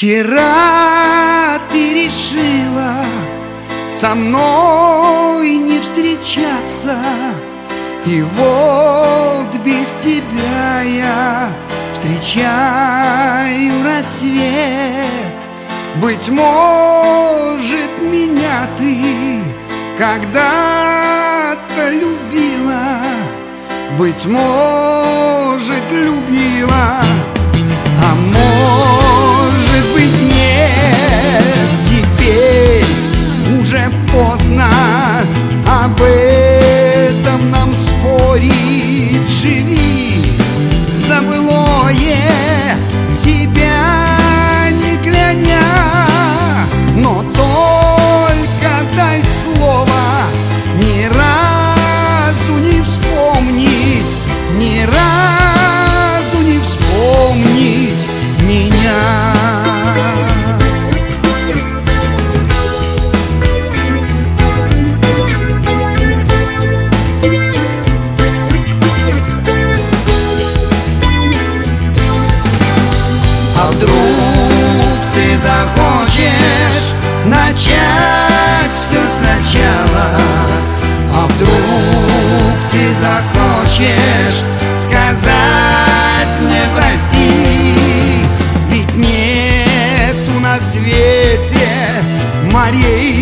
Вчера ты решила со мной не встречаться, и вот без тебя я встречаю рассвет. Быть может, меня ты когда-то любила, быть может, любила, а может быть нет. Теперь уже поздно об этом нам спорить. Живи за былое, себя не кляня, но только дай слово ни разу не вспомнить, ни разу не вспомнить меня. А вдруг ты захочешь начать все сначала? А вдруг ты захочешь сказать мне прости? Ведь нету на свете морей